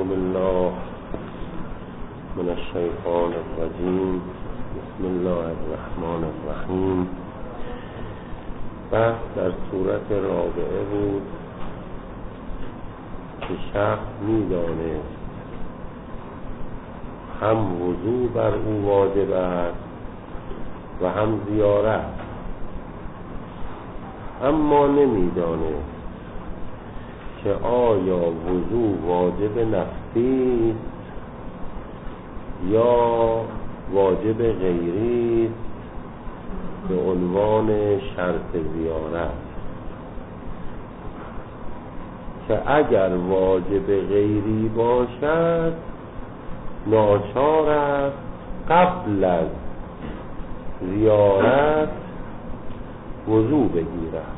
بالله من الشیطان الرجیم. بسم الله الرحمن الرحیم. بحث در صورت رابعه بود که شخص می‌دانست هم وضو بر او واجب است و هم زیارت، اما نمی‌دانست که آیا وضو واجب نفسی یا واجب غیری به عنوان شرط زیارت، که اگر واجب غیری باشد ناچار است قبل از زیارت وضو بگیرد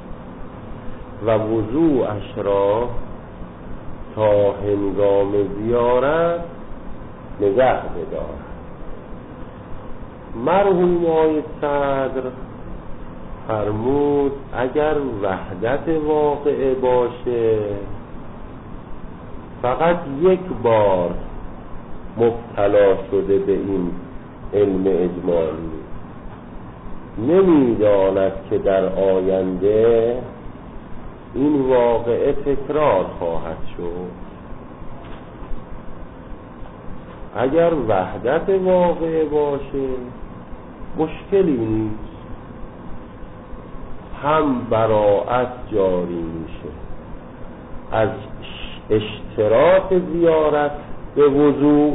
و وضوءش را تا هنگام زیارت نگه بدارد. مرحوم آقای صدر فرمود اگر وحدت واقعه باشه فقط یک بار مبتلا شده به این علم اجمالی، نمیداند که در آینده این واقعه تکرار خواهد شد. اگر وحدت واقعه باشه مشکلی نیست، هم براءت جاری میشه از اشتراط زیارت به وضو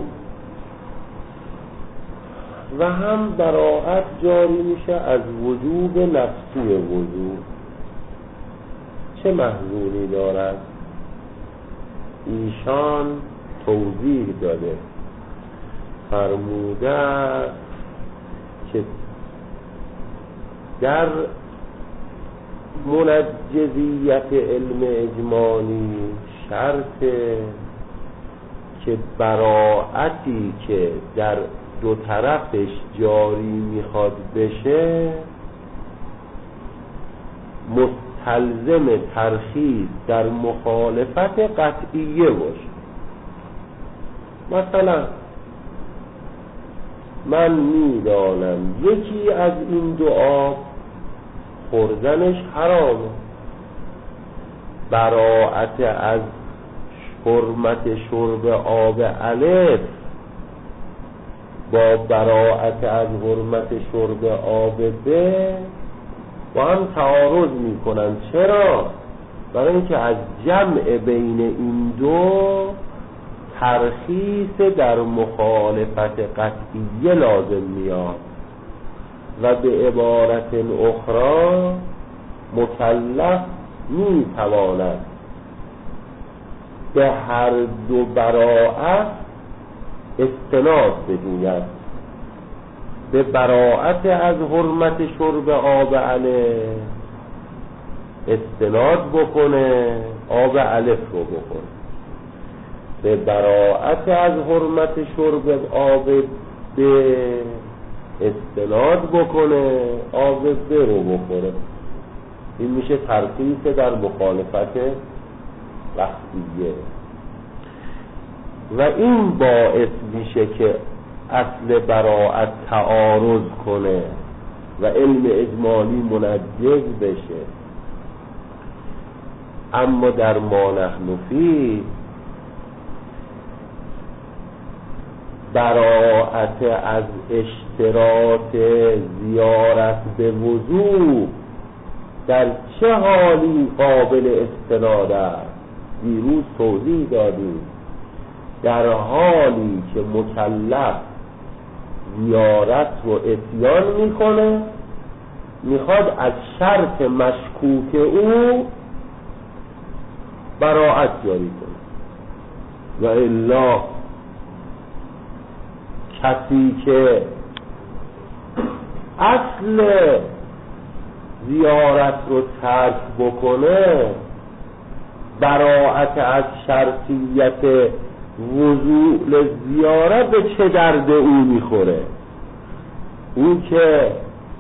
و هم براءت جاری میشه از وجوب نفسی وضو. چه محذوری دارد؟ ایشان توضیح داده، فرموده که در منجزیت علم اجمالی شرطه که براءتی که در دو طرفش جاری میخواد بشه مستلزم ترخیص در مخالفت قطعیه باشه. مثلا من میدانم یکی از این دو آب خوردنش حرامه، براءت از حرمت شرب آب الف با براءت از حرمت شرب آب ب با هم تعارض میکنن. چرا؟ برای اینکه از جمع بین این دو ترخیص در مخالفت قطعیه لازم میاد و به عبارت اخرى مکلف میتواند به هر دو براءت استناد بجوید، به براءت از حرمت شرب آب الف استناد بکنه، آب الف رو بکنه، به براءت از حرمت شرب آب ب استناد بکنه، آب ب رو بکنه. این میشه ترخیص در مخالفت قطعیه و این باعث میشه که اصل براءت تعارض کنه و علم اجمالی منجز بشه. اما در ما نحن فیه براءت از اشتراط زیارت به وضو در چه حالی قابل استناد است؟ دیروز توضیح دادیم در حالی که مکلف زیارت رو اتیان میکنه، میخواد از شرط مشکوک او براءت جاری کنه، و الا کسی که اصل زیارت رو ترک بکنه براءت از شرطیت وضوء زیارت به چه درد او میخوره؟ او که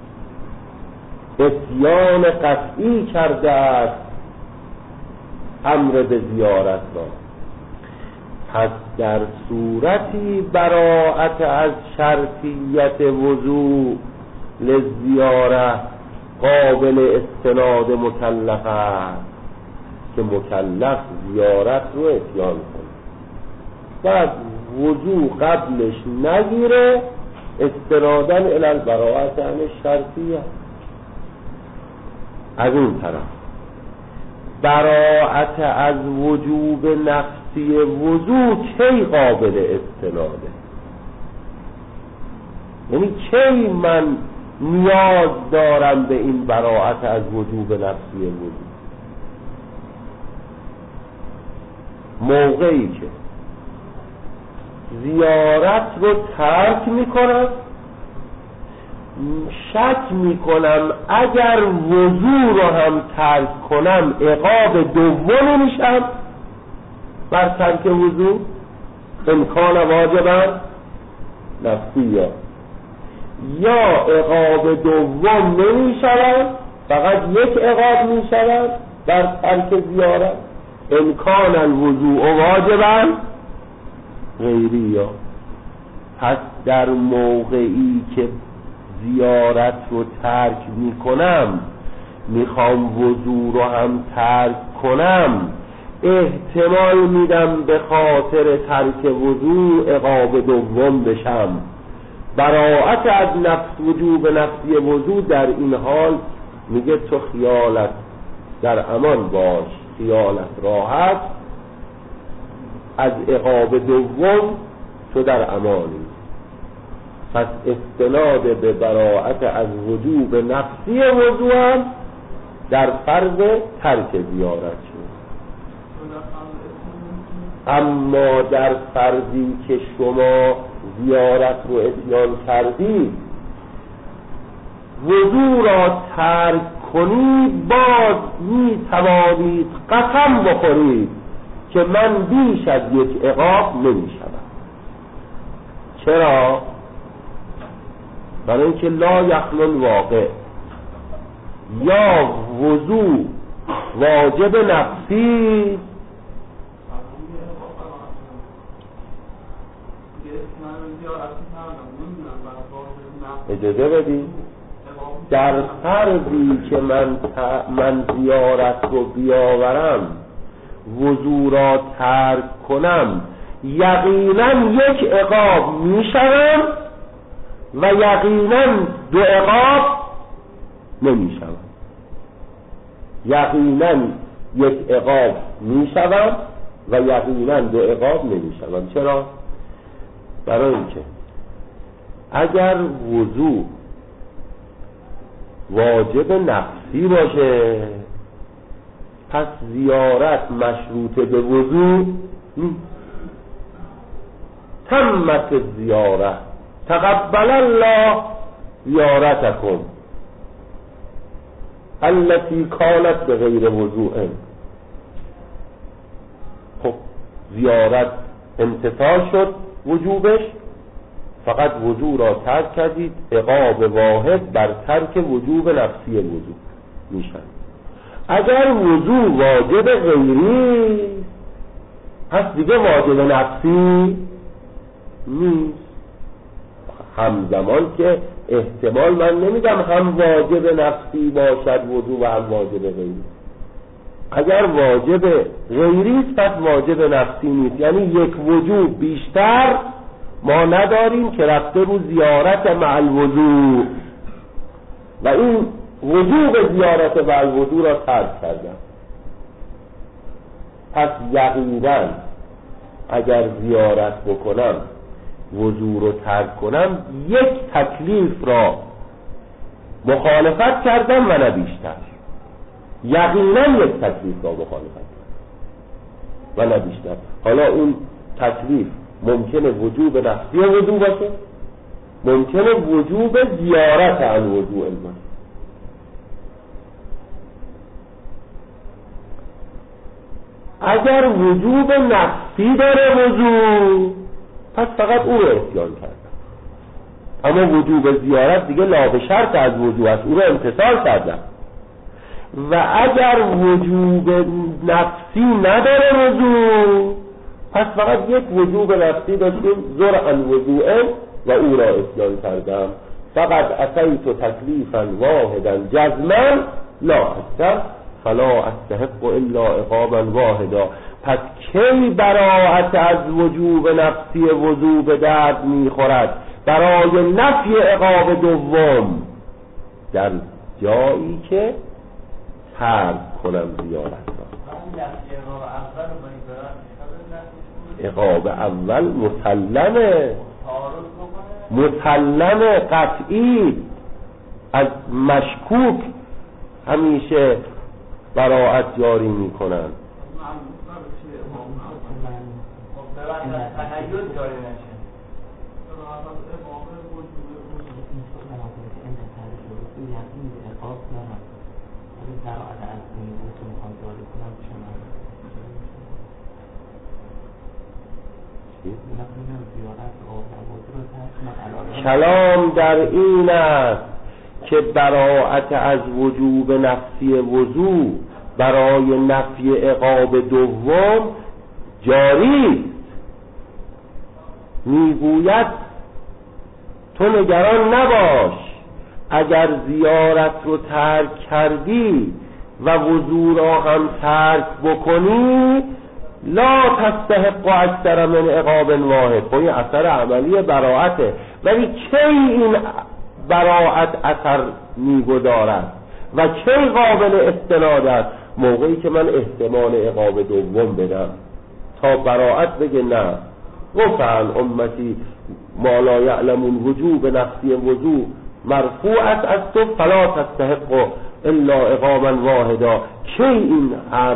اتیان قطعی کرده است امر به زیارت را. پس در صورتی براءت از شرطیت وضوء لزیاره قابل استناد مکلف است که مکلف زیارت رو اتیان کنه، بعد وضوء قبلش نگیره استنادن الی البراءت عن الشرطیه. از اون طرف براءت از وجوب نفسی وضوء کی قابل استناده؟ یعنی کی من نیاز دارم به این براءت از وجوب نفسی وضوء؟ موقعی که زیارت رو ترک میکنم، شک میکنم اگر وضوء رو هم ترک کنم عقاب دوم میشم بر ترک وضوء، امکان واجبا نفسیه، یا عقاب دوم نمیشم فقط یک عقاب میشم بر ترک زیارت، امکان الوضوء واجبا غیریه. پس در موقعی که زیارت رو ترک میکنم میخوام وضوء رو هم ترک کنم، احتمال میدم به خاطر ترک وضوء عقاب دوم بشم. براءت از نفس وجوب نفسی وضوء در این حال میگه تو خیالت در امان باش، خیالت راحت، از عقاب دوم تو در امانی. پس استناد به براءت از وجوب نفسی وضوء هم در فرض ترک زیارت شد. اما در فرضی که شما زیارت رو اتیان کردید وضوء را ترک کنید، باز می توانید قسم بخورید که من بیش از یک عقاب نمی شدم. چرا؟ برای اینکه لا یخلو الواقع، یا وضوء واجب نفسی اجازه بدید در فرضی که من زیارت رو بیاورم وضوء را ترک کنم یقینا یک عقاب میشوم و یقینا دو عقاب نمیشوم. یقینا یک عقاب میشوم و یقینا دو عقاب نمیشوم. چرا؟ برای اینکه اگر وضوء واجب نفسی باشه پس زیارت مشروط به وضوء تمت زیارت تقبل الله زیارتکم التي کانت بغیر وضوء. خب زیارت امتثال شد وجوبش، فقط وضوء را ترک کردید، عقاب واحد بر ترک وجوب نفسی وضوء میشن. اگر وضوء واجب غیری پس دیگه واجب نفسی نیست. همزمان که احتمال من نمیدم هم واجب نفسی باشد وضوء و هم واجب غیری. اگر واجب غیری پس واجب نفسی نیست، یعنی یک وجوب بیشتر ما نداریم که رفته رو زیارت مع الوضوء و این وجوب زیارت مع الوضوء را ترک کردم. پس یقینا اگر زیارت بکنم وضوء رو ترک کنم یک تکلیف را مخالفت کردم و نه بیشتر. یقینا یک تکلیف را مخالفت کردم و نه بیشتر. حالا اون تکلیف ممکنه وجوب نفسی وضوء باشه، ممکنه وجوب زیارت عن وضوء باشه. اگر وجوب نفسی داره وضوء پس فقط او رو اتیان کردم، اما وجوب زیارت دیگه لا به شرط از وضوء است، او رو امتثال کردم. و اگر وجوب نفسی نداره وضوء پس فقط یک وجوب نفسی داشتیم، زرعا وضوعا، و او را اتیان کردم. فقط اتیت تکلیفا واحدا جزما لا اکثر فلا استحق الا عقابا واحدا. پس کی براءت از وجوب نفسی وضوع به درد میخورد؟ برای نفی عقاب دوم، در جایی که ترک کنم زیارت را. عقاب اول مسلمه قطعی، از مشکوک همیشه براءت جاری میکنن. کلام در این است که براءت از وجوب نفسی وضوع برای نفی عقاب دوم جاری. میگوید تو نگران نباش، اگر زیارت رو ترک کردی و وضوع را هم ترک بکنی لا تستحق اکثر من عقاب واحد. خب این اثر عملی براءته، ولی کی این براءت اثر میگذارد و کی قابل استناد است؟ موقعی که من احتمال عقاب دوم بدم تا براءت بگه نه گفتن امتی ما لا یعلمون وجوب نفسی وضوع مرفوعت از تو فلا تستحق الا عقابا واحدا. کی این حرف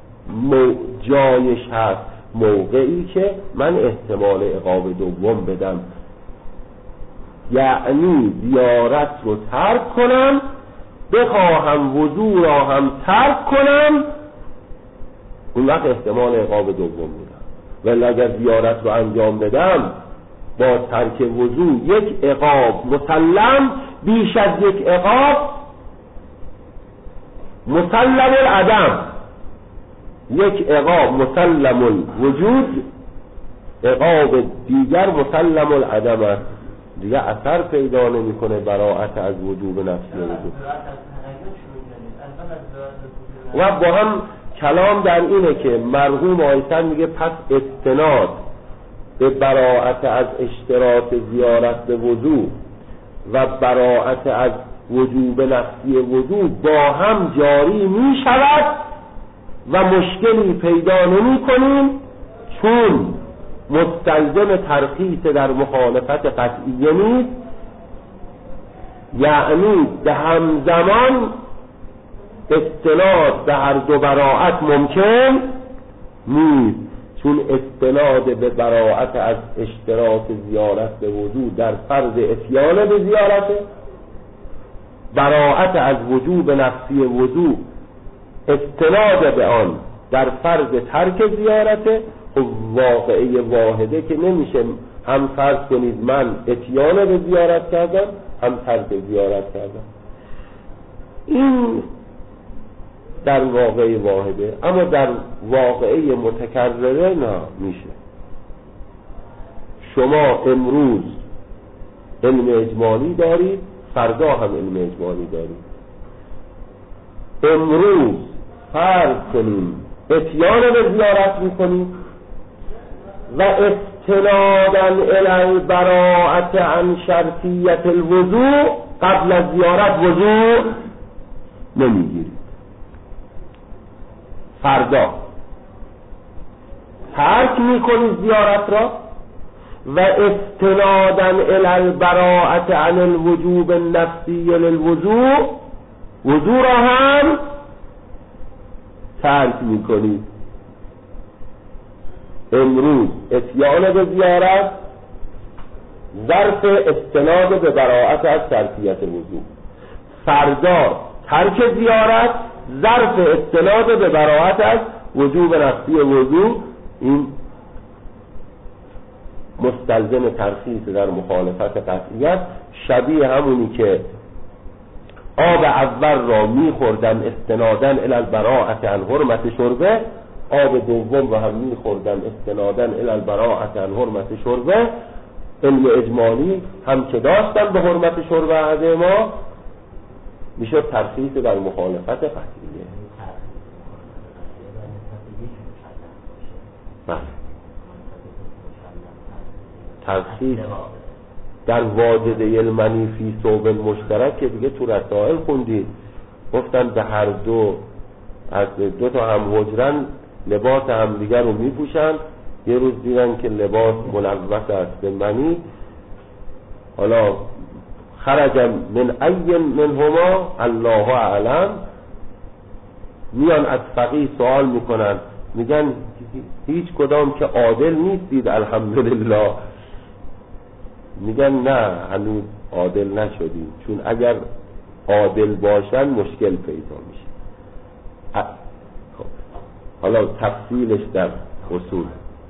جایش هست؟ موقعی که من احتمال عقاب دوم بدم، یعنی زیارت رو ترک کنم، بخواهم وضوع را هم ترک کنم، اون وقت احتمال عقاب دوم میدم. ولی اگر زیارت رو انجام بدم با ترک وضوع یک عقاب مسلم، بیش از یک عقاب مسلم العدم، یک عقاب مسلم الوجود، عقاب دیگر مسلم العدم است، دیگه اثر پیدا نمیکنه براءت از وجوب نفسی وجود. و با هم کلام در اینه که مرحوم آیتن میگه پس استناد به براءت از اشتراط زیارت به وضوع و براءت از وجوب نفسی وضوع با هم جاری می شود و مشکلی پیدا نمی کنیم، چون مستلزم ترخیص در مخالفت قطعیه نیست، یعنی به همزمان استناد به هر دو براءت ممکن نیست، چون استناد به براءت از اشتراط زیارت به وضوع در فرض اتیان به زیارت، براءت از وجوب نفسی وضوع استناد به آن در فرض ترک زیارت، و واقعه واحده که نمیشه هم فرض کنید من اتیان به زیارت کردم هم ترک زیارت کردم، این در واقعه واحده. اما در واقعه متکرره نه میشه. شما امروز علم اجمالی دارید، فردا هم علم اجمالی دارید. امروز فرض کنیم اتیان به زیارت میکنید و استنادا الی البراءة عن شرطیت الوضوء قبل از زیارت وضوء نمیگیرید. فردا ترک میکنید زیارت را و استنادا الی البراءة عن الوجوب النفسی للوضوء وضوء را هم ترک میکنید. امروز اتیان به زیارت ظرف استناد به براءت از شرطیت وضوء، فردا ترک زیارت ظرف استناد به براءت از وجوب نفسی وضوء. این مستلزم ترخیص در مخالفت قطعیت، شبیه همونی که آب اول را میخوردن استنادن الی البراءة عن حرمت شربه، آب دوم رو هم میخوردن استنادن الی البراءة عن حرمت شربه. علم اجمالی هم که داشتن به حرمت شربه عهد ما، میشه ترخیص در مخالفت قطعیه. ترخیص در واجده المنی فی ثوب مشترک که دیگه تو رسائل خوندید، گفتن به هر دو از دو تا هم حجرن لباس هم دیگر رو میپوشن. یه روز دیدن که لباس ملوث است به منی، حالا خرج من ای منهما الله اعلم، میان از فقیه سوال میکنن، میگن هیچ کدام که عادل نیستید الحمدلله. میگن نه هنوز عادل نشدیم، چون اگر عادل باشن مشکل پیدا میشه. حالا تفصیلش در اصول،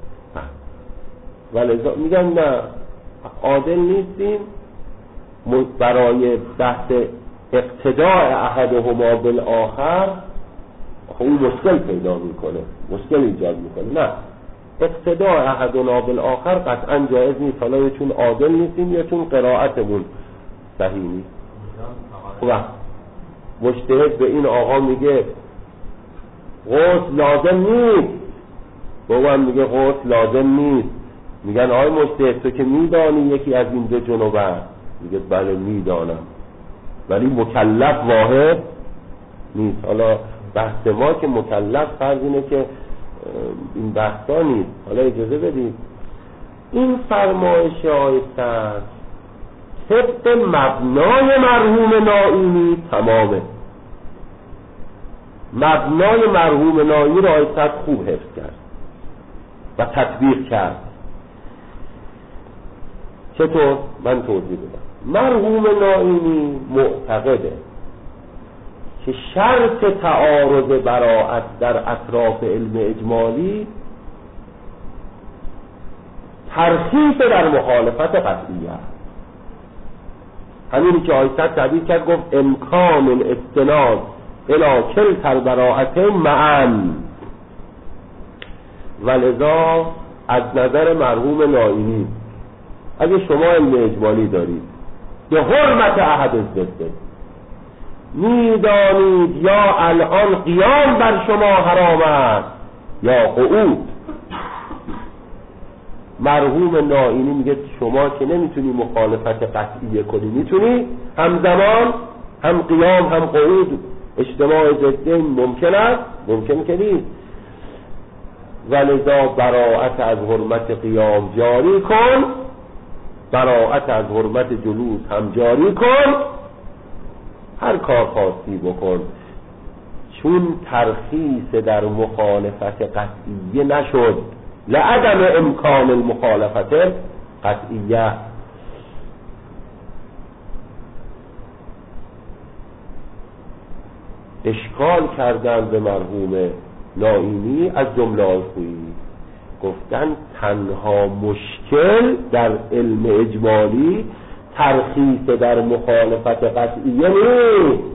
ولی میگن نه عادل نیستیم، برای بحث اقتداء احدهما بالآخر اون مشکل پیدا میکنه، مشکل ایجاد میکنه. نه، اقتداء احدنا بالآخر قطعا جایز نیست، حالا یا چون عادل نیستیم یا چون قرائتمون صحیح نیست. خب مجتهد به این آقا میگه غسل لازم نیست، بابا هم میگه غسل لازم نیست. میگن آقای مجتهد تو که میدانی یکی از این دو جنوب است؟ میگه بله میدانم، ولی مکلف واحد نیست. حالا بحث ما که مکلف فرض اینه که این بحثا نیست. حالا اجازه بدید این فرمایش آیت طبق مبنای مرحوم نائینی تمامه. مبنای مرحوم نائینی را آیت خوب حفظ کرد و تطبیق کرد. چطور؟ من توضیح بدم. مرحوم نائینی معتقده که شرط تعارض براءت در اطراف علم اجمالی ترخیص در مخالفت قطعیه. همینی که آیت تعبیر کرد، گفت امکان الاستناد الی کلتا البراءتین معا. ولذا از نظر مرحوم نائینی اگه شما علم اجمالی دارید به حرمت احد الضدین، میدانید یا الان قیام بر شما حرام است یا قعود، مرحوم نائینی میگه شما که نمیتونی مخالفت قطعیه کنی، میتونی همزمان هم قیام هم قعود اجتماع ضدین ممکن است؟ ممکن که نیست. ولذا براءت از حرمت قیام جاری کن، براءت از حرمت جلوس هم جاری کن، هر کار خاصی بکن، چون ترخیص در مخالفت قطعیه نشد، لعدم امکان المخالفت قطعیه. اشکال کردن به مرحوم نائینی از جمله آیخویی، گفتن تنها مشکل در علم اجمالی ترخیص در مخالفت قطعیه نیست.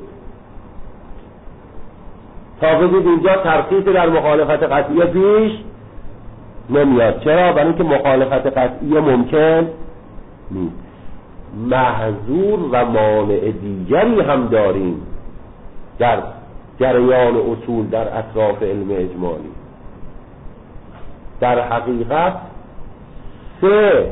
تا بگید اینجا ترخیص در مخالفت قطعیه پیش نمیاد. چرا؟ برای اینکه مخالفت قطعیه ممکن نیست. محظور و مانع دیگری هم داریم در جریان اصول در اطراف علم اجمالی. در حقیقت 3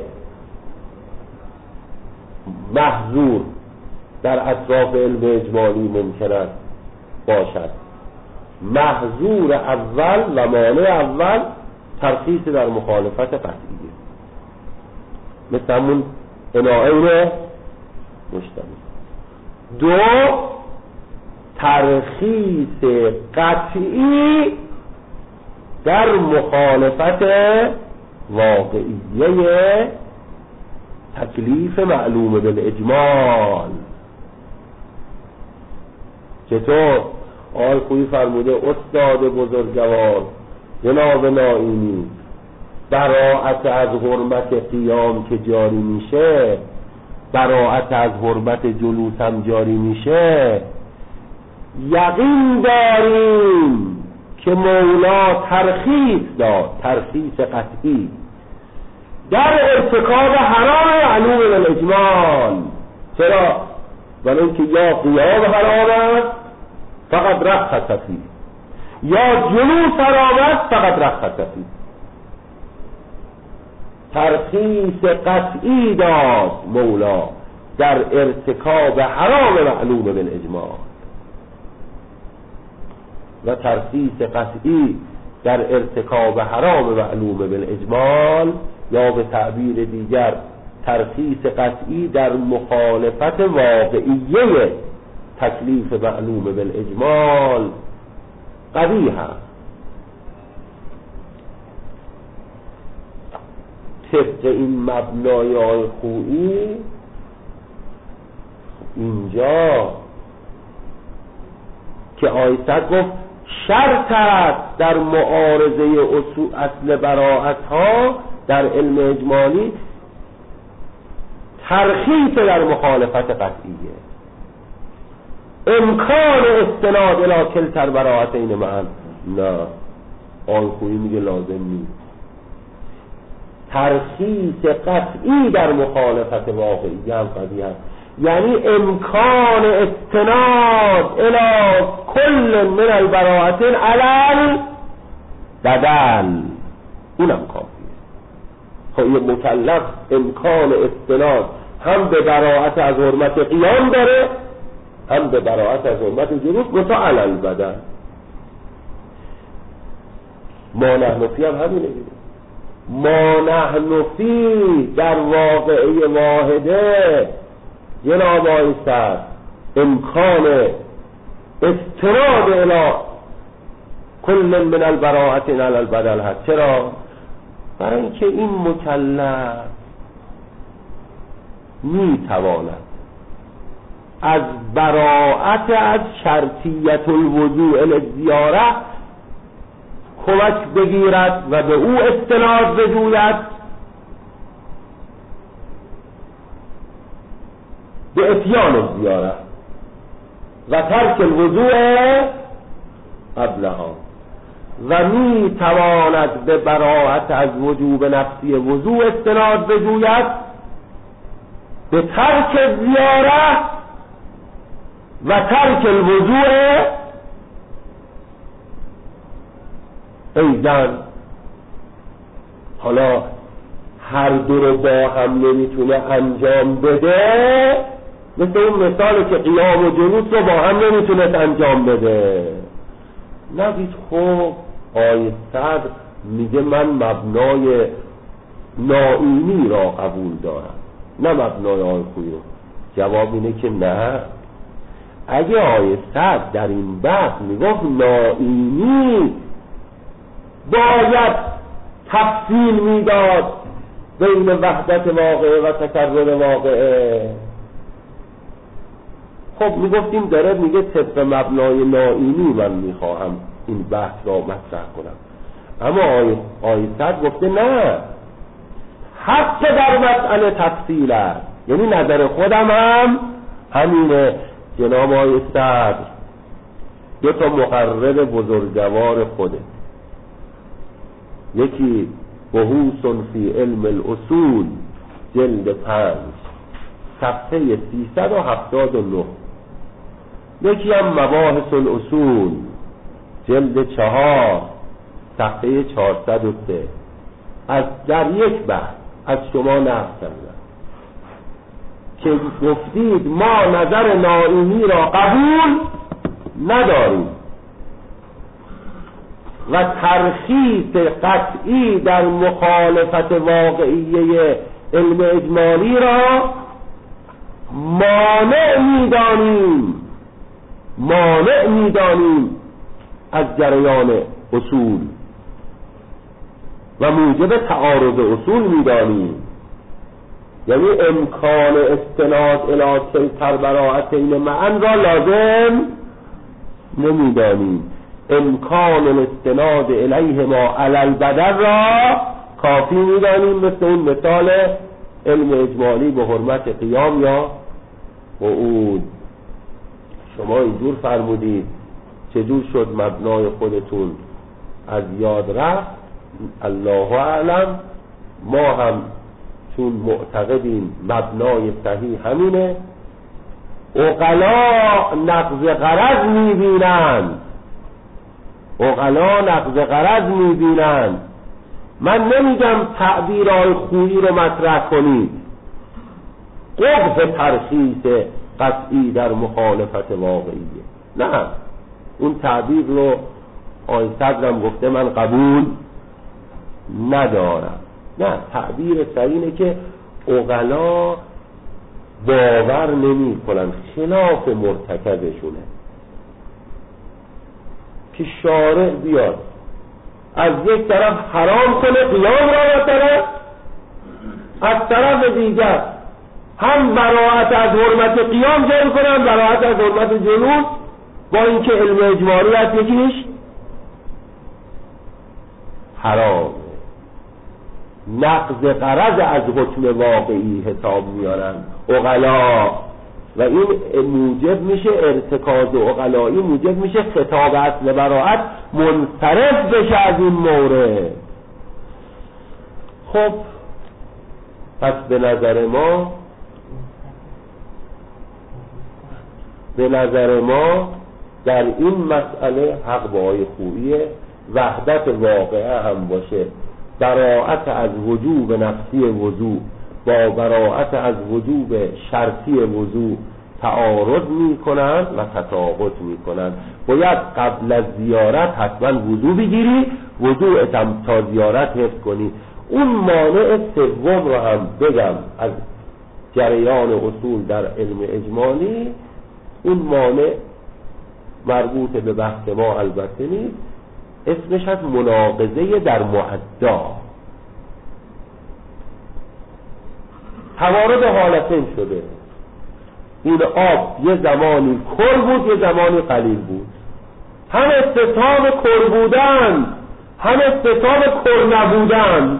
محظور در اطراف علم اجمالی ممکن است باشد. محظور اول و مانع اول ترخیص در مخالفت قطعیه، مثل همون عناعین مشتبه. 2 ترخیص قطعی در مخالفت واقعیه تکلیف معلوم بالاجمال. چطور؟ آقای خویی فرموده استاد بزرگوار جناب نائینی، براءت از حرمت قیام که جاری میشه، براءت از حرمت جلوس هم جاری میشه. یقین داریم که مولا ترخیص داد، ترخیص قطعی در ارتکاب حرام معلوم بالاجمال. چرا؟ ولی اینکه یا قیام حرام است فقط رخصت فیه، یا جلوس حرام است فقط رخصت فیه. ترخیص قطعی داد مولا در ارتکاب حرام معلوم بالاجمال، و ترخیص قطعی در ارتکاب حرام معلوم بالاجمال، یا به تعبیر دیگر ترخیص قطعی در مخالفت واقعیه تکلیف معلوم بالاجمال قبیح است. طبق این مبنای خویی اینجا که آیت گفت شرط است در معارضه اصل براءت ها در علم اجمالی ترخیص در مخالفت قطعیه، امکان استناد الی کلتا البراءتین معا. نه، آیت خویی میگه لازم نیست. ترخیص قطعی در مخالفت واقعی هم قضیه هست، یعنی امکان استناد الی کل من البراءتین علی البدل، اونم کافیه. خب این مکلف امکان استناد هم به براءت از حرمت قیام داره، هم به براءت از حرمت جلوس متا علی البدل. ما نحن فی هم همینه. ما نحن فی در واقعه واحده جناب آیست امکان استناد الی کل من البراءتین علی البدل هست. چرا؟ برای اینکه این مکلف میتواند از براءت از شرطیت الوضوء للزیاره کمک بگیرد و به او استناد بجوید به اتیان زیاره و ترک الوضوء قبلها، و می تواند به براءت از وجوب نفسی وضوء استناد بجوید به ترک زیاره و ترک الوضوء ایضاً. حالا هر دو رو با هم نمیتونه انجام بده، مثل اون مثالی که قیام و جلوس رو با هم نمیتونه انجام بده. نگید خب آیه صدر میگه من مبنای نائینی را قبول دارم، نه مبنای آیه خویی رو. جواب اینه که نه. اگه آیه صدر در این بحث میگفت نائینی باید تفصیل میداد بین وحدت واقعه و تکرر واقعه، خب میگفتیم داره میگه طبق مبنای نائینی من میخواهم این بحث را مطرح کنم. اما آیت گفته نه، حق در مسئله تفصیل است، یعنی نظر خودم هم همینه. جناب آیه صدر دو تا مقرر بزرگوار خوده، یکی بحوث فی علم الاصول جلد 5 صفحه 379، یکی هم مباحث الاصول جلد 4 صفحه 403. از در یک بحث از شما نقل کردم که گفتید ما نظر نائینی را قبول نداریم و ترخیص قطعی در مخالفت واقعیه علم اجمالی را مانع میدانیم از جریان اصول و موجب تعارض اصول میدانیم. یعنی امکان استناد الی کلتا البراءتین معا را لازم نمیدانیم، امکان الاستناد الیهما علی البدل را کافی میدانیم، مثل اون مثال علم اجمالی به حرمت قیام یا قعود. شما اینجور فرمودید، چجور شد مبنای خودتون از یاد رفت، الله اعلم، ما هم چون معتقدیم مبنای صحیح همینه، عقلا نقض غرض میبینند، عقلا نقض غرض میبینند. من نمیگم تعبیرهای خویی رو مطرح کنید، قبح ترخیص قطعی در مخالفت واقعیه، نه اون تعبیر رو آقای صدرم گفته من قبول ندارم. نه، تعبیر صحیح اینه که عقلا باور نمی کنن، خلاف مرتکزشونه، که شارع بیاد از یک طرف حرام کنه قیام را مثلا، از طرف دیگر هم براءت از حرمت قیام جاری کنن، براءت از حرمت جنوب، با اینکه علم اجمالی هست یکیش حرامه. نقض غرض از حکم واقعی حساب میارن عقلا، و این موجب میشه ارتکاز عقلایی، موجب میشه خطاب اصل براءت منصرف بشه از این مورد. خب پس به نظر ما در این مسئله حق با آقای خوییه، وحدت واقعه هم باشه، براءت از وجوب نفسی وضوع با براءت از وجوب شرطی وضوع تعارض میکنن و تطابق میکنن. باید قبل از زیارت حتما وضوع بگیری، وضوعت هم تا زیارت حفظ کنی. اون مانع سوم رو هم بگم از جریان اصول در علم اجمالی، اون مانع مربوط به بحث ما البته نیست، اسمش از مناقضه در معدا. توارد حالتین شده، این آب یه زمانی کر بود یه زمانی قلیل بود، هم استثاب کر بودن هم استثاب کر نبودن.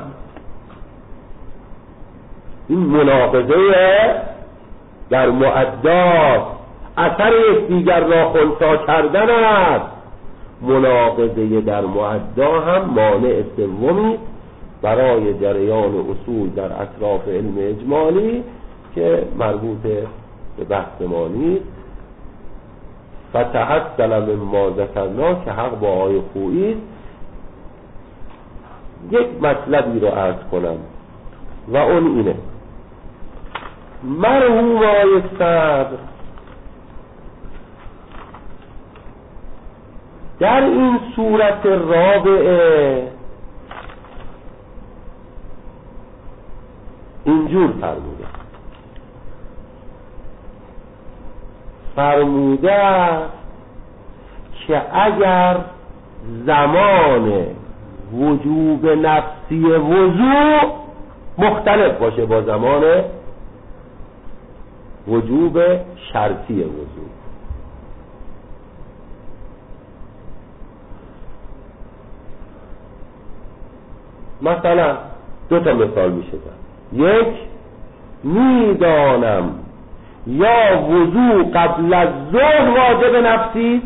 این مناقضه در معدا، اثر یکدیگر را خنثی کردن است. مناقضه در معدا هم مانع سومی برای جریان اصول در اطراف علم اجمالی که مربوط به بحث ما نیست. فتحصل مما ذکرنا که حق با آقای خویی است. یک مطلبی رو عرض کنم و اون اینه، مرحوم آقای صدر در این صورت رابعه اینجور فرموده که اگر زمان وجوب نفسی وضوع مختلف باشه با زمان وجوب شرطی وضوع، مثلا دو تا مثال میشه زد. یک، میدانم یا وضوع قبل از ظهر واجب نفسی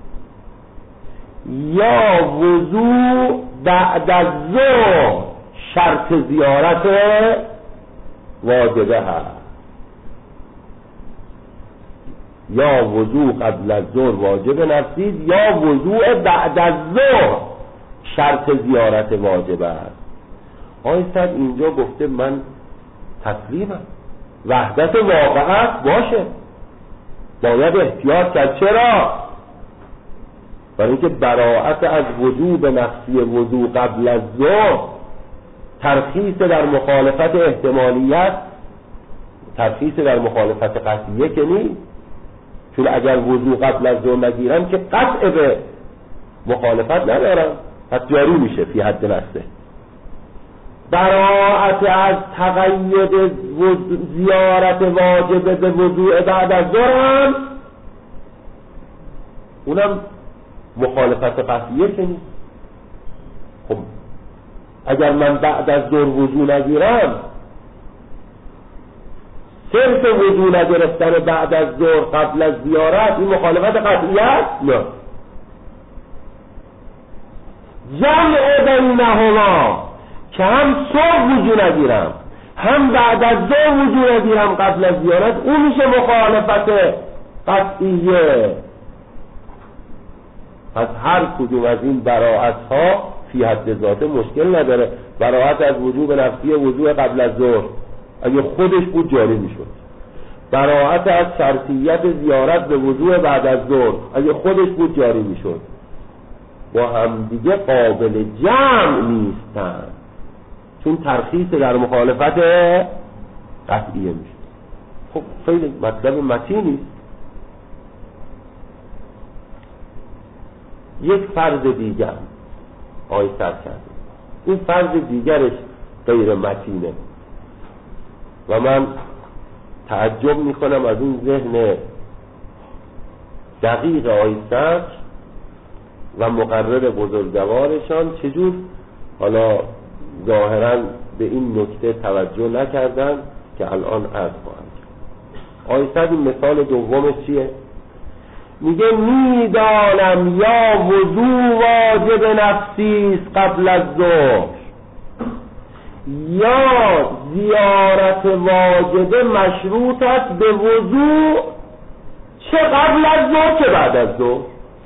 یا وضوع بعد از ظهر شرط زیارت واجبه هست، یا وضوع قبل از ظهر واجب نفسی یا وضوع بعد از ظهر شرط زیارت واجبه است. آقای صدر اینجا گفته من تسلیمم، وحدت واقعه باشه، باید احتیاط کرد. چرا؟ برای اینکه براءت از وجوب نفسی وضوع قبل از ظهر ترخیص در مخالفت احتمالیت، ترخیص در مخالفت قطعیه که نیست، چون اگر وضوع قبل از ظهر نگیرم که قطع به مخالفت ندارم، پس جاری میشه فی حد نفسه. براءت از تقید زیارت واجب به وضوع بعد از ظهر هم اونم مخالفت قطعیه که نیست. خب اگر من بعد از ظهر وضوع نگیرم، صرف وضوع نگرفتن بعد از ظهر قبل از زیارت این مخالفت قطعیه است؟ نه. جمع بینهما، که هم صبح وضو نگیرم هم بعد از ظهر وضو نگیرم قبل از زیارت، اون میشه مخالفت قطعیه. پس هر کدوم از این براءت ها فی حد ذاته مشکل نداره. براءت از وجوب نفسی وضو قبل از ظهر اگه خودش بود جاری میشد، براءت از شرطیت زیارت به وضو بعد از ظهر اگه خودش بود جاری میشد، با هم دیگه قابل جمع نیستن، چون ترخیص در مخالفت قطعیه میشه. خب خیلی مطلب متینی است. یک فرض دیگر آیه سر کرده، این فرض دیگرش غیر متینه و من تعجب میکنم از این ذهن دقیق آیه سر و مقرر بزرگوارشان چجور حالا ظاهرا به این نکته توجه نکردن که الان عرض خواهم کرد. آیه سر این مثال دومش چیه؟ میگه میدانم یا وضو واجب نفسیست قبل از ظهر یا زیارت واجب مشروط است به وضو، چه قبل از ظهر چه بعد از ظهر.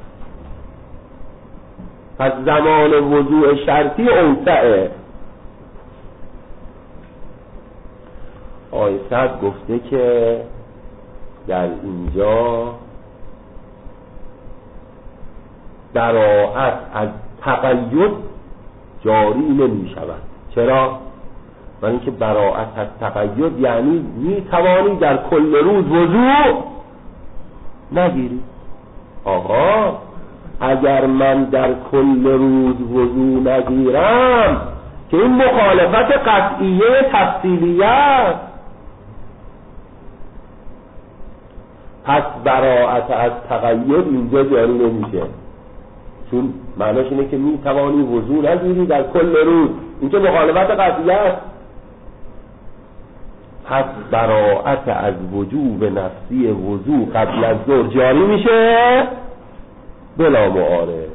پس زمان وضوء شرطی اوسعه. آیه صد گفته که در اینجا براءت از تقید جاری نمی شود. چرا؟ برای اینکه براءت از تقید یعنی می توانی در کل روز وضو نگیری. آقا اگر من در کل روز وضو نگیرم که این مخالفت قطعیه تفصیلیه است، پس براءت از تقید اینجا جاری نمیشه، چون معناش اینه که می توانی وضو نگیری در کل روز، این که مخالفت قطعیه است. پس براءت از وجوب نفسی وضو قبل از ظهر جاری میشه بلا معارض،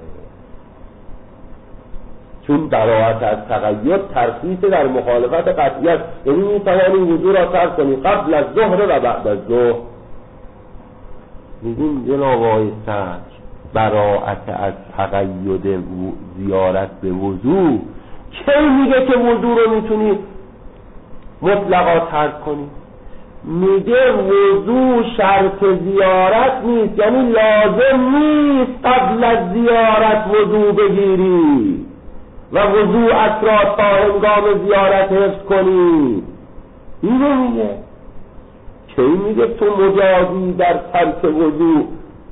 چون براءت از تقید ترخیص در مخالفت قطعی است، یعنی می توانی وضو را ترک کنی قبل از ظهر و بعد از ظهر. میگیم جناب آقای صدر براءت از تقید زیارت به وضو کی میگه که وضو رو میتونی مطلقا ترک کنی؟ میگه وضو شرط زیارت نیست، یعنی لازم نیست قبل از زیارت وضو بگیری و وضو اثرات تا هنگام زیارت حفظ کنی. اینو میگه. کی میگه تو مجازی در ترک وضو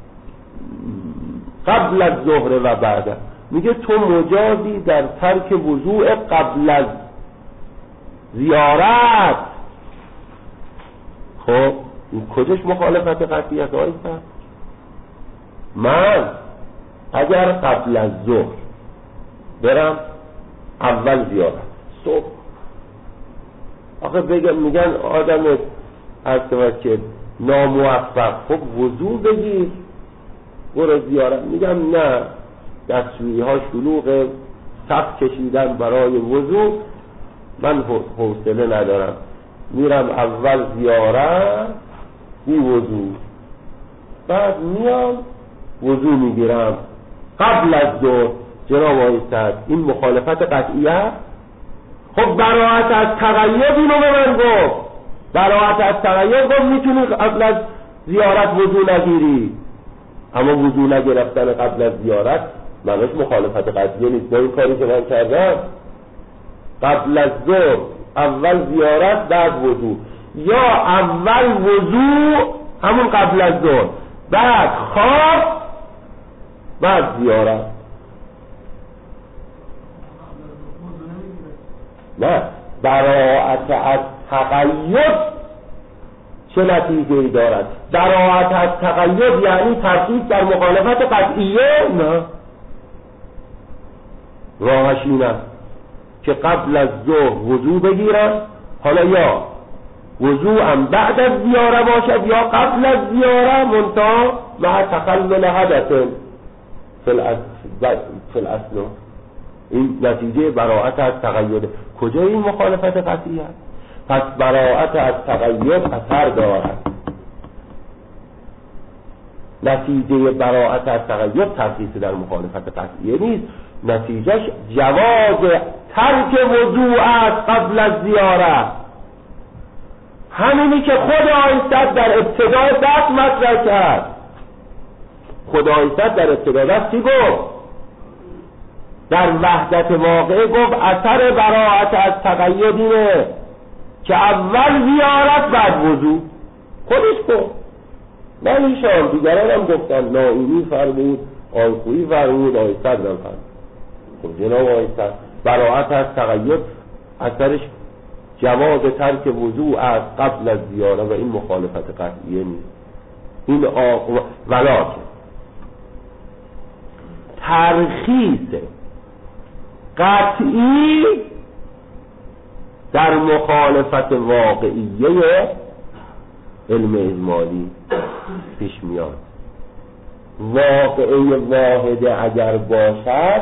قبل از ظهر و بعد؟ میگه تو مجازی در ترک وضوء قبل از زیارت. خب این کجاش مخالفت قطعی است؟ من اگر قبل از ظهر برم اول زیارت صبح، آخه میگن آدم از که ناموفق، خب وضو بگیر برو زیارت. میگم نه، دستشویی ها شلوغ، صف کشیدن برای وضو، من حوصله ندارم، میرم اول زیارت بی وضو، بعد میام وضو میگیرم قبل از ظهر. جناب آقای صدر این مخالفت قطعیه؟ خب براءت از تقید اینو به من گفت، براءت از تقید گفت میتونی قبل از زیارت وضو نگیری، اما وضو نگرفتن قبل از زیارت معناش مخالفت قطعیه نیست. با این کاری که من کردم قبل از ظهر اول زیارت بعد وضو، یا اول وضو همون قبل از ظهر بعد خواب بعد زیارت. نه، براءت از تقید چه نتیجه‌ای دارد؟ براءت از تقید یعنی ترخیص در مخالفت قطعیه؟ نه، راهش این است که قبل از ظهر وضو بگیرم، حالا یا وضو هم بعد از زیاره باشد یا قبل از زیاره، منتها مع تخلل حدث فی الاصل. این نتیجه براءت از تقید. کجا این مخالفت قطعی است؟ پس براءت از تقید اثر دارد. نتیجه براءت از تقید ترخیص در مخالفت قطعی نیست، نتیجهش جواز ترک وضوء است قبل از زیارت. همینی که خدای صد در ابتدای دست مطرح کرد. خدای صد در ابتدای دست چی گفت؟ در وحدت واقعه گفت اثر براءت از تقید اینه که اول زیارت بعد وضوء. خودش گفت، نه ایشان، دیگران هم گفتن، نائینی فرمود، آنخویی فرمود، آیستد هم فرمود. خب جناب آیستد براءت از تقید اثرش جواز ترک وضوء از قبل از زیاره و این مخالفت قطعیه نیست. این ولیکن ترخیص قطعی در مخالفت واقعیه علم اجمالی پیش میاد. واقعه واحده اگر باشد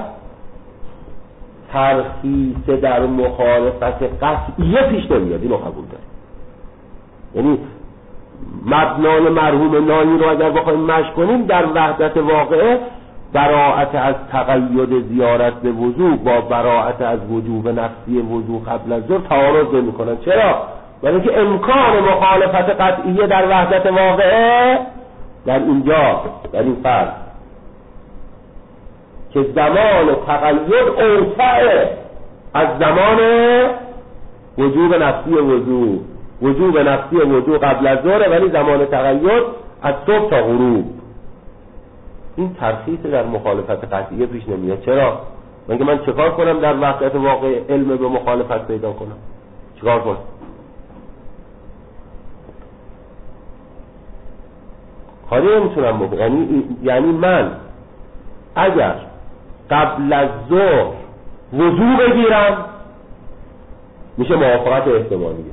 ترخیص در مخالفت قطعیه پیش نمیاد. اینو قبول داریم. یعنی مبنای مرحوم نایی رو اگر بخوایم مشق کنیم در وحدت واقعه براءت از تقید زیارت به وضوء با براءت از وجوب نفسی وضوء قبل از ظهر تعارض نمی‌کنن. چرا؟ برای اینکه امکان مخالفت قطعیه در وحدت واقعه در اینجا، در این فرض که زمان تقید اوسع از زمان وجوب نفسی وضوء. وجوب نفسی وضوء قبل از ظهر، ولی زمان تقید از صبح تا غروب. این ترخیص در مخالفت قطعیه پیش نمیاد. چرا؟ مگه من چکار کنم در وحدت واقع علم به مخالفت پیدا کنم؟ چکار کنم؟ کاری نمیتونم بکنم. یعنی من اگر قبل از ظهر وضو بگیرم میشه موافقت احتمالیه.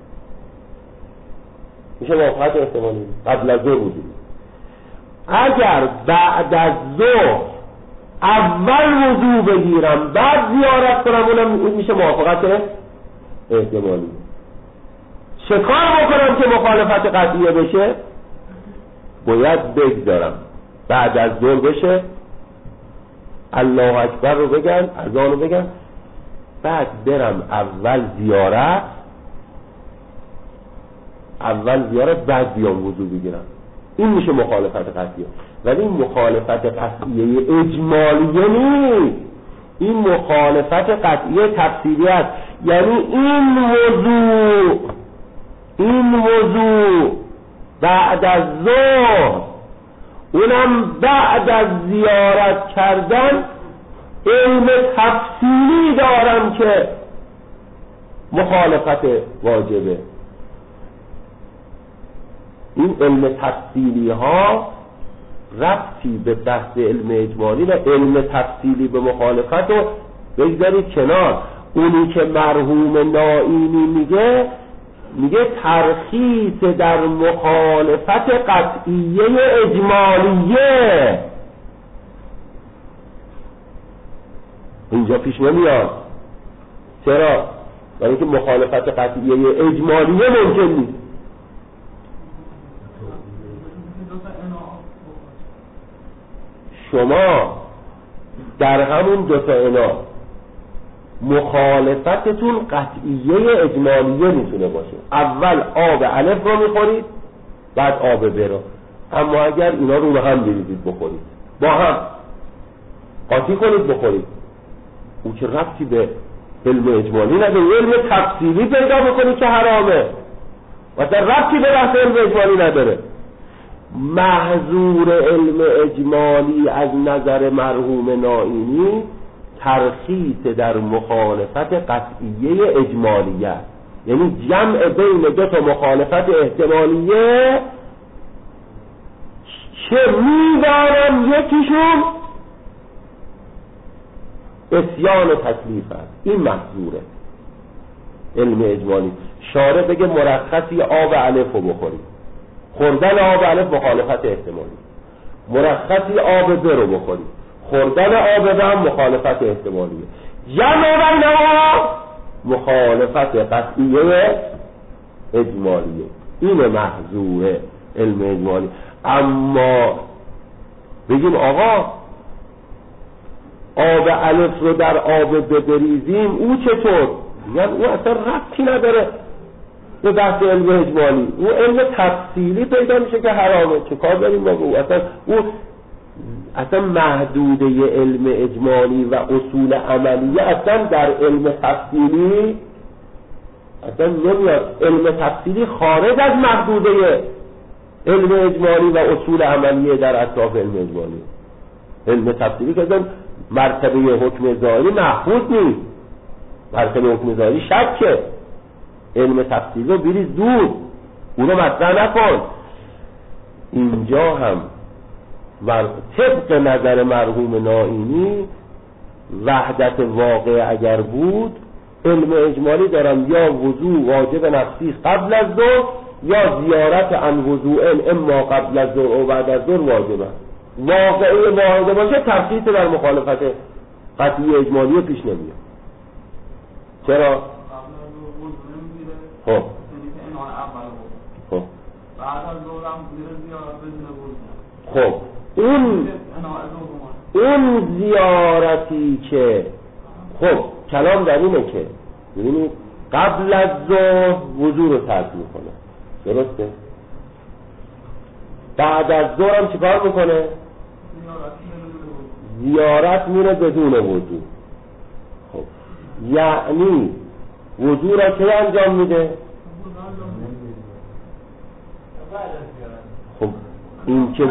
میشه موافقت احتمالیه قبل از ظهر وضو. اگر بعد از ظهر اول وضو بگیرم بعد زیارت کنم اونم میشه موافقت احتمالی. چه کار بکنم که مخالفت قطعیه بشه؟ باید بگذارم بعد از ظهر بشه، الله اکبر رو بگن، اذان رو بگن، بعد برم اول زیارت بعد بیام وضو بگیرم. این میشه مخالفت قطعیه. ولی این مخالفت قطعیه اجمالیه نیست. این مخالفت قطعیه تفصیلی است. یعنی این وضوع بعد از ظهر، اونم بعد از زیارت کردن، علم تفصیلی دارم که مخالفت واجبه. این علم تفصیلی ها ربطی به بحث علم اجمالی و علم تفصیلی به مخالفت رو بگذارید کنار. اونی که مرحوم نائینی میگه ترخیص در مخالفت قطعیه اجمالیه. اینجا پیش نمیاد. چرا؟ برای اینکه مخالفت قطعیه اجمالیه ممکن نیست. شما در همون دو تا انا مخالفتتون قطعیه اجمالیه میتونه باشه. اول آب الف رو میخورید بعد آب ب رو. اما اگر اینا رو هم بریزید بخورید، با هم قاطی کنید بخورید، اون که ربطی به علم اجمالی نداره. علم تفصیلی پیدا بکنید که حرامه، مثلا ربطی به بحث علم اجمالی نداره. محظور علم اجمالی از نظر مرحوم نائینی ترخیص در مخالفت قطعیه اجمالیه، یعنی جمع بین دو تا مخالفت احتمالیه که میدارم یکیشون اسیان و تکلیف است. این محظوره علم اجمالی. شارع بگه مرخصی آب الف رو بخورید، خوردن آب الف مخالفت احتمالی. مرخصی آب ب رو بخورید، خوردن آب هم مخالفت احتمالیه. جمع بینهما مخالفت قطعیه اجمالیه. این محظور علم اجمالی. اما بگیم آقا آب الف رو در آب بریزیم او چطور؟ یعنی او اصلا ربطی نداره به بحث علم اجمالی، او علم تفصیلی پیدا میشه که حرامه. چه کار داریم با او؟ اصلا محدوده علم اجمالی و اصول عملیه اصلا در علم تفصیلی اصلا نمیاد. علم تفصیلی خارج از محدوده علم اجمالی و اصول عملیه در اطراف علم اجمالی. علم تفصیلی که اصلا مرتبه حکم ظاهری محفوظ نیست، مرتبه حکم ظاهری شکه. علم تفصیلی رو بریز دور، اونو مطرح نکن. اینجا هم طبق نظر مرحوم نائینی وحدت واقع اگر بود، علم اجمالی دارم یا وضوع واجب نفسی قبل از ظهر یا زیارت عن وضوء اما قبل از ظهر و بعد از ظهر واجب است. واقعی واحده باشه تفصیل در مخالفت قطعی اجمالی پیش نمیاد. چرا؟ خب خب اون زیارتی که خب کلام در اینه که ببینید قبل از ظهر وضو رو ترک میکنه، درسته؟ بعد از ظهر هم چیکار میکنه؟ زیارت میره بدون وضو. خب یعنی وضو را چه انجام میده؟ خب این که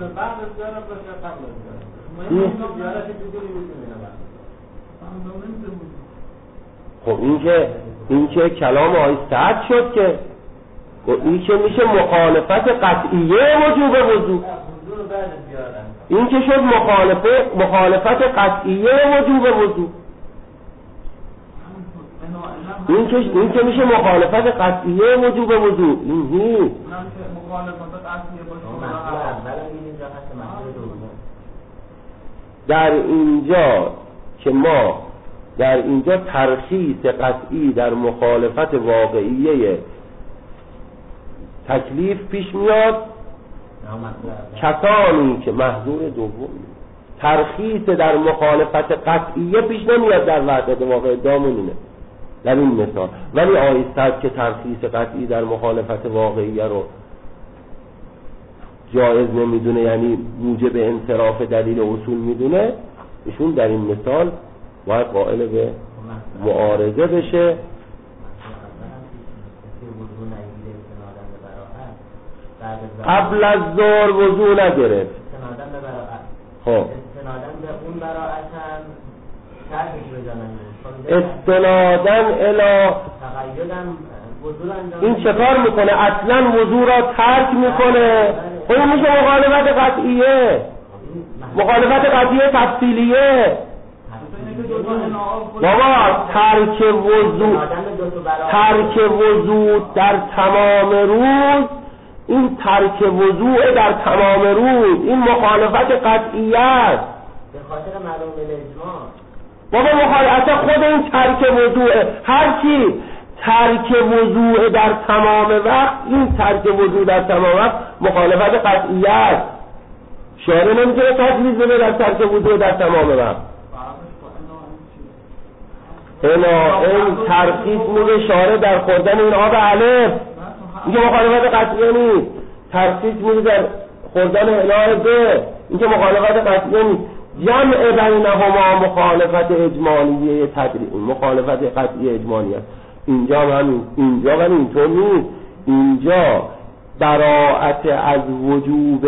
خب این که کلام آقای سعد شد که این که میشه مخالفت قطعیه وجوب وضو. این که شد مخالفت قطعیه وجوب وضو. این که میشه مخالفت قطعیه وجوب وضو. این هیچ در اینجا که ما در اینجا ترخیص قطعی در مخالفت واقعیه تکلیف پیش میاد. کسانی که محظور دوم ترخیص در مخالفت قطعیه پیش نمیاد در وحدت واقع دامونینه در این مثال. ولی آیستد که ترخیص قطعی در مخالفت واقعیه رو جایز نمیدونه، یعنی موجب انصراف دلیل اصول میدونه، ایشون در این مثال باید قائل به معارضه بشه. قبل از ظهر وضو نگرفت، خب استنادن الی این چه کار میکنه؟ اصلا وضو را ترک میکنه. خب میشه مخالفت قطعیه، مخالفت قطعیه تفصیلیه. بابا ترک وضو در تمام روز، این ترک وضوع در تمام روز این مخالفت قطعیه است به خاطر معلوم الاجماع. بابا مخالفت خود این ترک وضوع، هر چی ترک وضوع در تمام وقت، این ترک وضوع در تمام وقت مخالفت قطعیه است. شارع نمیتونه تجویز بده در ترک وضوع در تمام وقت. این ترخیص میده شارع در خوردن این آب الف، این که مخالفت قطعیه نیست. ترخیص میده در خوردن الهه به، این که مخالفت قطعیه نیست. جمع بینهما مخالفت اجمالیه تدریج، مخالفت قطعی اجمالی است. اینجا ولی اینطور نیست. اینجا براءت از وجوب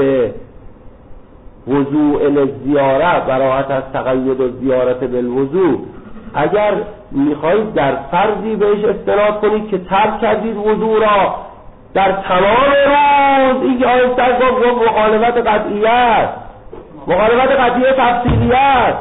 وضوء للزیاره، براءت از تقید الزیارت بالوضوء. اگر میخواید در فرضی بهش استناد کنید که ترک کردید وضوء را در تمام روز، این آیه گفت مخالفت قطعیه است، مخالفت قطعیه تفصیلیه است.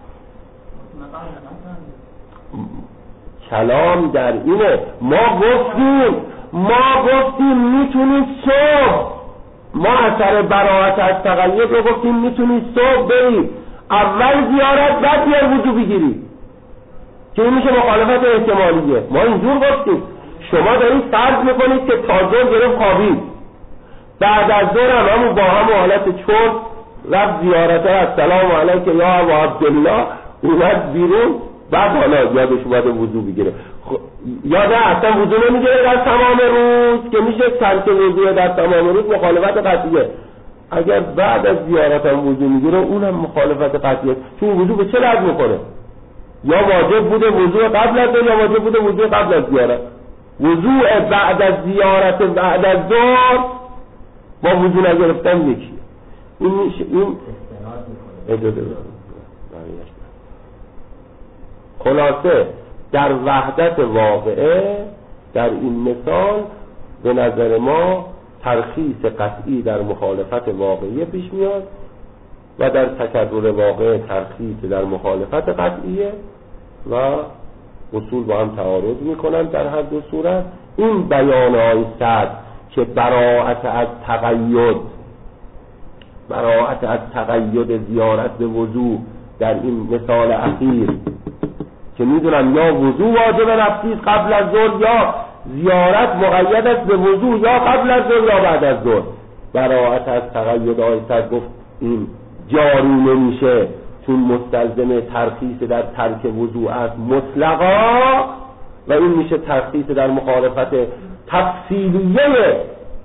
کلام در اینه. ما گفتیم میتونید صبح، ما اثر براءت از تقید رو گفتیم میتونید صبح برید، اول زیارت بعد بیار وضو بگیری که این میشه مخالفت احتمالیه. ما اینجور گفتیم شما دارید فرض میکنید که تازه گرفت خوابید، بعد از ظهر همون با هم حالت چرت رفت زیارت السلام علیک یا ابا عبدالله اومد بیرون، بعد حالا یادش اومده وضو بگیره. یا نه اصلا وضو نمیگیره در تمام روز که میشه ترک وضو در تمام روز مخالفت قطعیه. اگر بعد از زیارت هم وضو میگیره اونم مخالفت قطعیه، چون وضو به چه درد میکنه؟ یا واجب بوده وضو قبل از یا واجب بوده وضو قبل از زیارت. وضو بعد از زیارت بعد از ظهر با وضو نگرفتن یکیه. این میشه این خلاصه در وحدت واقعه در این مثال به نظر ما ترخیص قطعی در مخالفت واقعی پیش میاد و در تکرر واقع ترخیص در مخالفت قطعیه و اصول با هم تعارض میکنن در هر دو صورت. این بیانهای صد که براءت از تقید زیارت به وضو در این مثال اخیر که میدونم یا وضو واجب نفسی قبل از ظهر یا زیارت مقید است به وضو یا قبل از ظهر یا بعد از ظهر، براءت از تقید آیت گفت این جاری نمیشه چون مستلزم ترخیص در ترک وضو است مطلقا و این میشه ترخیص در مخالفت تفصیلیه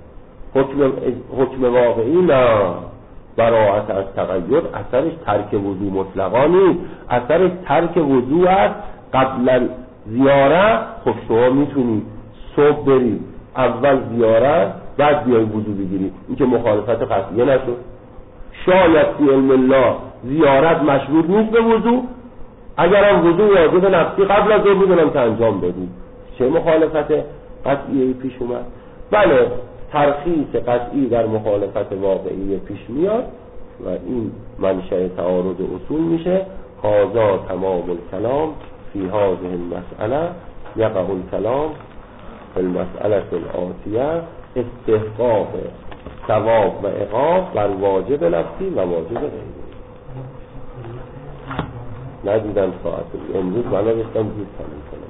حکم واقعی. نه، براءت از تقید اثرش ترک وضو مطلقا نیست، اثرش ترک وضو است قبل زیارت. خب شما میتونی صبح بری اول زیارت بعد بیای وضو بگیری، این که مخالفت قطعیه نشد. شاید فی علم الله زیارت مشروط نیست به وضو، اگرم وضو واجب نفسی قبل از ظهر میدونم که انجام بدی، چه مخالفت قطعیه پیش اومد؟ بله، ترخیص قطعی در مخالفت واقعی پیش میاد و این منشأ تعارض اصول میشه. هذا تمام الکلام فی هذه المسئله. یقع الکلام فی المسئله الآتیه استحقاق ثواب و عقاب بر واجب نفسی و واجب غیری. ندیدم ساعت امروز بنا بستم زود تمام کنم.